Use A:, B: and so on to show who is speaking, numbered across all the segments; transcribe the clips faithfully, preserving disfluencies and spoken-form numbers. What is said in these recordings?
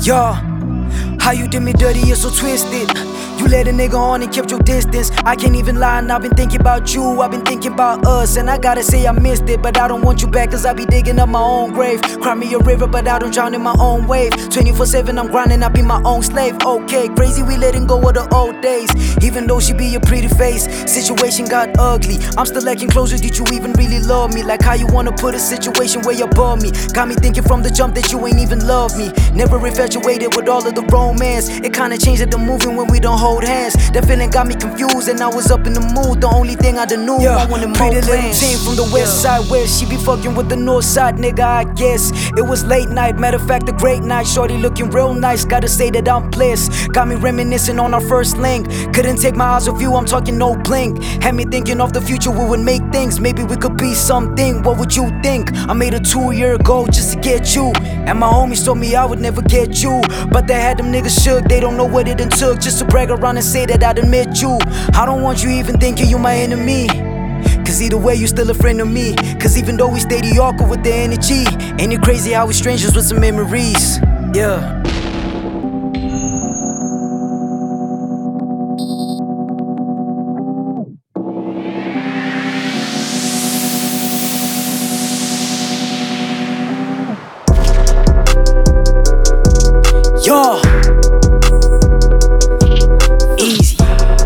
A: Yo, how you did me dirty, you're so twisted. You let a nigga on and kept your distance. I can't even lie, and I've been thinking about you, I've been thinking about us. And I gotta say I missed it, but I don't want you back, cause I be digging up my own grave. Cry me a river, but I don't drown in my own wave. twenty-four seven, I'm grinding, I be my own slave. Okay, crazy, we letting go of the old days. Even though she be a pretty face, situation got ugly. I'm still acting closer, did you even really love me? Like how you wanna put a situation way above me. Got me thinking from the jump that you ain't even love me. Never infatuated with all of the romance. It kinda changed at the moving when we don't hold hands. That feeling got me confused and I was up in the mood. The only thing I done knew, yeah, I wanted more pretty little plans. Team from the west yeah. side where she be fucking with the north side, nigga, I guess. It was late night, matter of fact a great night. Shorty looking real nice, gotta say that I'm blessed. Got me reminiscing on our first link. Couldn't take my eyes off you, I'm talking no blink. Had me thinking of the future, we would make things. Maybe we could be something, what would you think? I made a two year goal just to get you. And my homies told me I would never get you, but they had them niggas shook. They don't know what it done took just to brag around and say that I'd admit you. I don't want you even thinking you my enemy, cause either way you still a friend of me. Cause even though we stay awkward with the energy, ain't it crazy how we strangers with some memories? Yeah. Yo, easy,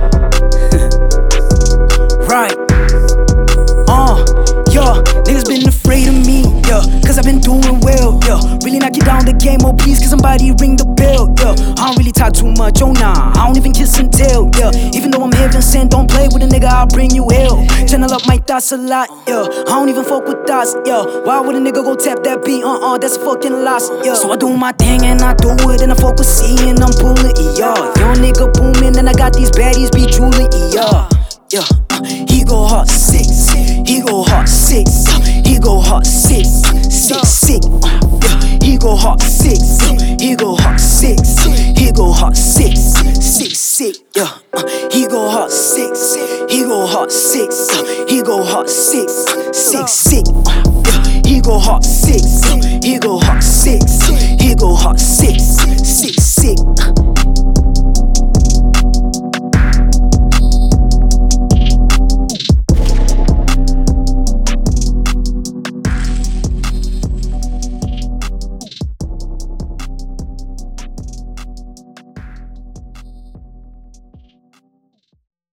A: right, uh, yo, niggas been afraid of me, yeah, cause I've been doing well, yeah, really knock you down the game, oh please, cause somebody ring the bell, yeah, I don't really talk too much, oh nah, I don't even kiss and tell, yeah, even though I'm heaven sent, don't play with a nigga, I'll bring you hell, channel up my thoughts a lot, yeah, I don't even fuck with thoughts, yeah, why would a nigga go tap that beat, uh-uh, that's a fucking loss, yeah, so I do my thing and I do it, and I fuck with C and I'm pulling it, yeah, young nigga booming, and I got these baddies be drooling, yeah, yeah, uh, he go hard six, he go hard six, he go hard six, six, six, uh, yeah, he go hard six, he go hard six, he go hard six, six, six, yeah, uh, he go hard six, he go hard six, he go hard six, six, six, uh, yeah, he go hard six, he go hard six, he go hard six.